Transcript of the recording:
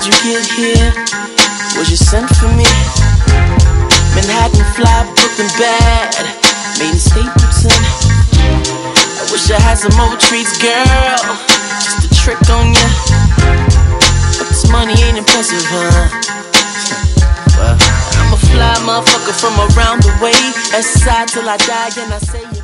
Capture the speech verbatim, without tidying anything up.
did you get here? Was you sent for me? Manhattan fly, Brooklyn bad, Main Stapleton. I wish I had some more treats, girl, just a trick on ya. But this money ain't impressive, huh? Well, I'm a fly motherfucker from around the way. S side till I die, and I say